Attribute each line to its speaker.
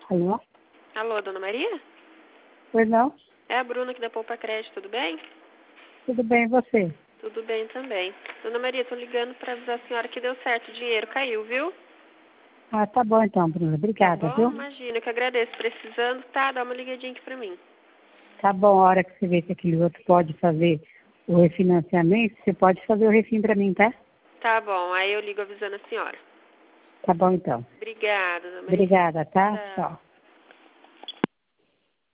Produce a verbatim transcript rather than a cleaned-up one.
Speaker 1: Alô?
Speaker 2: Alô, dona Maria?
Speaker 1: Pois não?
Speaker 2: É a Bruna aqui da Poupa Crédito, tudo bem?
Speaker 1: Tudo bem, e você?
Speaker 2: Tudo bem também. Dona Maria, tô ligando para avisar a senhora que deu certo, o dinheiro caiu, viu?
Speaker 1: Ah, tá bom então, Bruna. Obrigada,
Speaker 2: Tá bom?
Speaker 1: viu?
Speaker 2: Imagina, eu que agradeço. Precisando, tá? Dá uma ligadinha aqui pra mim.
Speaker 1: Tá bom, a hora que você vê que aquele outro pode fazer o refinanciamento, você pode fazer o refim pra mim, tá?
Speaker 2: Tá bom, aí eu ligo avisando a senhora.
Speaker 1: Tá bom então.
Speaker 2: Obrigada, dona Maria.
Speaker 1: Obrigada, tá?
Speaker 2: Tchau.
Speaker 1: Tchau.